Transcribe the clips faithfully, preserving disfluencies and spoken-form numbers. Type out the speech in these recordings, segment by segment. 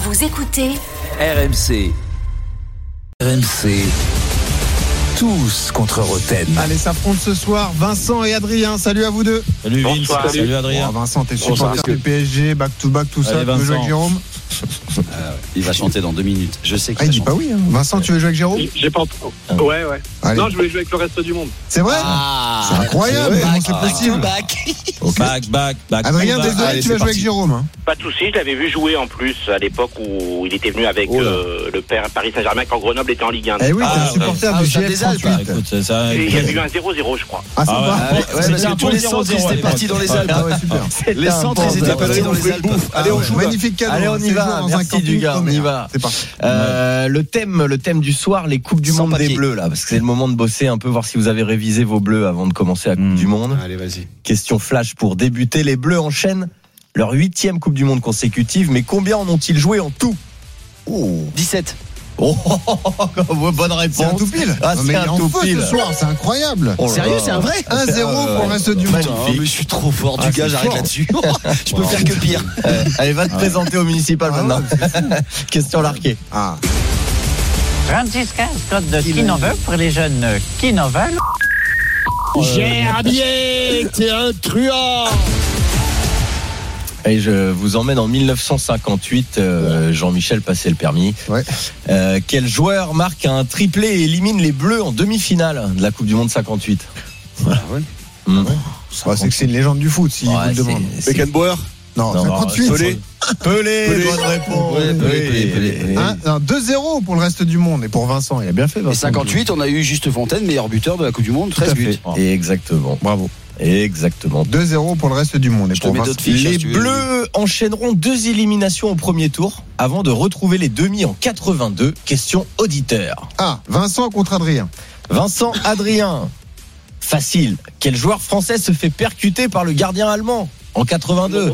Vous écoutez R M C. R M C. Tous contre Roten. Allez, s'affrontent ce soir Vincent et Adrien. Salut à vous deux. Salut Vince, salut, salut Adrien. Oh, Vincent, t'es supporter du P S G, back to back, tout Allez, ça. Tu veux jouer avec Jérôme? Euh, il va chanter dans deux minutes. Je sais qu'il Ah, il va dit chanter. pas oui. Hein. Vincent, tu veux jouer avec Jérôme? J'ai pas entendu. Ouais, ouais. Allez. Non, je voulais jouer avec le reste du monde. C'est vrai? Ah, C'est incroyable. c'est vrai. Comment c'est possible? Back. Okay. Back, back, back. Adrien, back. désolé, Allez, tu vas c'est jouer avec parti. Jérôme. Hein. Pas de souci, je l'avais vu jouer en plus à l'époque où il était venu avec Oh là. euh, le père Paris Saint-Germain quand Grenoble était en Ligue un. Eh oui, t'es Ah, un supporter ouais. du Ah, G F des Alpes. Ah, trente-huit. écoute, ça, ça, Et il y avait eu un zéro zéro, je crois. Ah, Ah ouais. sympa. Ah ouais, ouais, parce C'était que un tous bon les zéro centres, zéro ils à étaient l'époque. partis dans les Alpes. Ah ouais, super. Les centres, ils étaient partis dans les Alpes. Allez, on joue. Magnifique cadeau. Allez, on y C'est va. joué dans un Merci camping du gars, on y Homer. va. C'est parti. Euh, le thème, le thème du soir, les coupes du Sans monde des papier. bleus là, parce que c'est le moment de bosser un peu, voir si vous avez révisé vos bleus avant de commencer la Coupe Mm. du Monde. Allez, vas-y. Question flash pour débuter. Les Bleus enchaînent leur huitième Coupe du Monde consécutive, mais combien en ont-ils joué en tout? Oh, dix-sept. oh, bonne réponse. C'est un tout pile. Ah, Non, c'est mais il un est en tout feu pile. ce soir, c'est incroyable. Oh là Sérieux, là. c'est un vrai un zéro pour le reste du monde. Magnifique. Oh, mais je suis trop fort du Ah, gars, c'est j'arrête fort. là-dessus. Je peux faire que pire. Euh, allez, va te présenter au municipal Ah maintenant. ouais, Question larquée. Ah. trente-six quinze, code de qui n'en veut pour les jeunes qui n'en veulent. Gerbier, t'es un truand. Et je vous emmène en dix-neuf cent cinquante-huit. euh, Jean-Michel passait le permis. Ouais. Euh, quel joueur marque un triplé et élimine les Bleus en demi-finale de la Coupe du Monde cinquante-huit? Ah ouais. Mmh. Bah, c'est que c'est une légende du foot, si Ouais, vous le c'est- demandez. c'est- Beckenbauer. Non, Non, cinquante-huit. Pelé. Pelé, Pelé. bonne réponse. Ouais, Pelé, Pelé, Pelé, Pelé. Un- un deux zéro pour le reste du monde. Et pour Vincent, il a bien fait. Et Vincent. cinquante-huit, on a eu Juste Fontaine, meilleur buteur de la Coupe du Monde, Tout à treize buts. fait. Et exactement. Bravo. Exactement. deux zéro pour le reste du monde. Et Je te pour mets Vincent- d'autres fiches. Les si tu veux. Bleus enchaîneront deux éliminations au premier tour avant de retrouver les demi en quatre-vingt-deux. Question auditeur. Ah, Vincent contre Adrien. Vincent, Adrien. Facile. Quel joueur français se fait percuter par le gardien allemand en quatre-vingt-deux?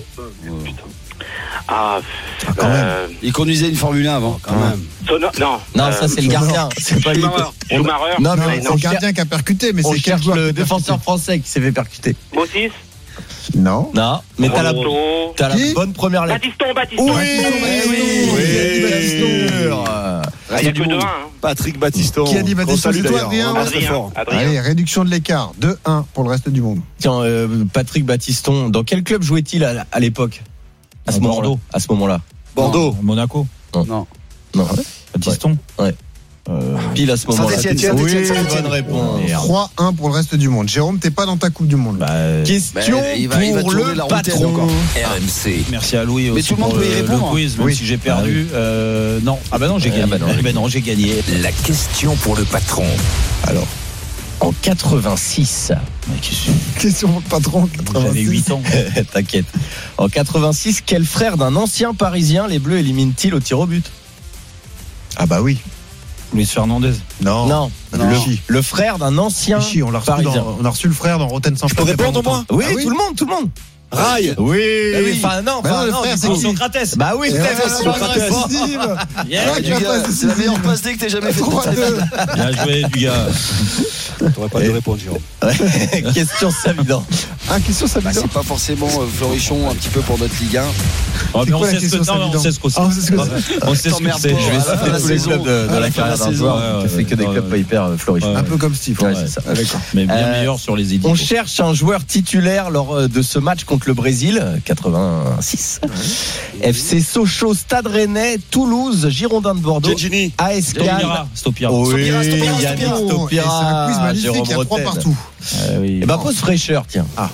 Ah, Ah, quand même. euh, Il conduisait une Formule un avant, quand Ouais. même. Sono- non. Non, euh, ça c'est le gardien. C'est pas lui. Schumacher. On- Schumacher. Non, Non, mais c'est on le cherche, gardien qui a percuté, mais on c'est quel cherche joueur le qui a percuté défenseur français qui s'est fait percuter. Bossis. Non. Non, mais t'as la, Roto. t'as la Qui bonne première lettre. Batiston, Batiston. Oui, Batiston, oui, oui, bien sûr. Ah, il n'y a que deux un. Hein. Patrick Batiston. Qui a dit Batiston? C'est toi, Adrien? On est très Adrien. fort. Adrien. Allez, réduction de l'écart. deux un pour le reste du monde. Tiens, euh, Patrick Battiston, dans quel club jouait-il à, à l'époque? À ce À moment-là. Bordeaux. À ce moment-là. Bordeaux. Monaco. Non. Non. Batiston. Euh, pile à ce moment-là. Saint-Étienne, Oui, Saint-Étienne, Saint-Étienne. bonne réponse. trois un pour le reste du monde. Jérôme, t'es pas dans ta Coupe du Monde. Bah, là. Question Bah, il va- il va pour tourner le la routine patron. encore. R M C. Merci à Louis aussi Mais tout le monde pour peut y le, répondre. le quiz, même Oui. si j'ai perdu. Euh, non. Ah bah non, j'ai Ah gagné. bah non. Eh ben non, j'ai gagné. La question pour le patron. Alors, en quatre-vingt-six, Question pour le patron. J'avais huit ans. t'inquiète. En quatre-vingt-six, quel frère d'un ancien Parisien les Bleus éliminent-ils au tir au but? Ah bah oui. Luis Fernandez. Non. Non, non. Le, Vichy. le frère d'un ancien Vichy, on l'a reçu, Parisien. dans- on a reçu le frère dans Rotten sans Je peux répondre, moi? Oui, Ah oui tout le monde, tout le monde. Rail. Oui, Bah oui. enfin non, Bah enfin non, le non, frère, du c'est coup, qui Socrates. Bah oui, Et c'est voilà, vrai, c'est Socrates. pas décisive. Yeah, Ah, Du tu vas gars, pas c'est la meilleure passe D que t'aies jamais fait. trois deux. Bien joué, du gars. T'aurais pas dû répondre, Jérôme. Question Savidan. Ah, question ça Bah, c'est pas forcément euh, Florichon un petit peu pour notre Ligue un. Oh, mais quoi on la sait ce question, que non, Savidan on sait ce qu'on sait. Ah, on sait ce que c'est. On sait ce que T'emmerdes c'est. pas, Je vais à la fin citer de la tous les saison. clubs de, de À la la fin de carrière la d'un saison. joueur Ouais, qui a fait que des ouais, clubs ouais. pas hyper euh, florissants. Ouais. Un peu comme Steve. Ouais, Ouais, c'est ça. Ah, d'accord. Mais bien Euh, meilleur sur les édits. On cherche un joueur titulaire lors euh, de ce match contre le Brésil, quatre-vingt-six. F C Sochaux, Stade Rennais, Toulouse, Girondins de Bordeaux, Gengini. A S Cannes. Stopira. Stopira. Oui, Stopira, Stopira, Yannick Stopira. Et c'est un Stopira, quiz magnifique, Jérôme il y a trois Rotten. partout. Ah oui. Eh ben, pause fraîcheur, tiens. Ah.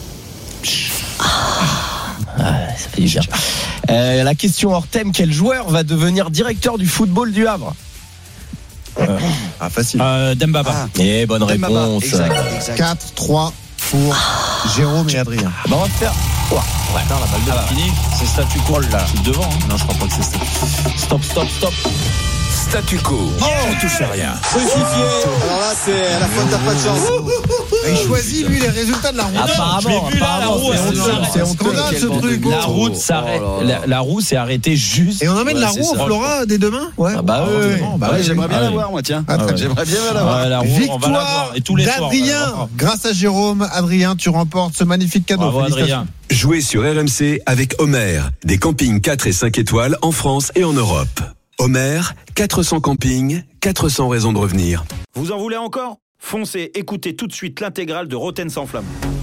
Ah, ça fait du bien. Euh, la question hors thème, quel joueur va devenir directeur du football du Havre? Ah, facile. Euh, Dembaba. Ah. Eh, bonne Dembaba. réponse. Exact, exact. quatre trois pour Jérôme et Adrien. Bah, on va faire. Ouah, ouais. La balle de fini, c'est statu quo là. C'est devant. Hein. Non, je crois pas que c'est ça. Stop, stop, stop. statu quo. On touche à rien. Alors là, c'est à la fois t'as pas de chance. Il choisit, lui, les résultats de la route. Apparemment, Je l'ai vu là, la apparemment, roue, c'est c'est honteux, ça. c'est honteux. Scandale, ce truc. La route s'arrête. Oh là là. La, la roue s'est arrêtée juste. Et on emmène Ouais, la c'est roue au ça. Flora dès demain. Ouais. Ah bah oui, oui. Bah Ouais, oui. j'aimerais bien Ah la oui. voir, moi, tiens. Ah, très bien. J'aimerais bien la voir. Ouais, la roue, on va la voir. Victoire Et tous les soirs, on va la d'Adrien. voir. Grâce à Jérôme, Adrien, tu remportes ce magnifique cadeau. Bravo Félicitations. Adrien. Jouez sur R M C avec Homer, des campings quatre et cinq étoiles en France et en Europe. Homer, quatre cents campings, quatre cents raisons de revenir. Vous en voulez encore ? Foncez, écoutez tout de suite l'intégrale de Rotten sans flamme.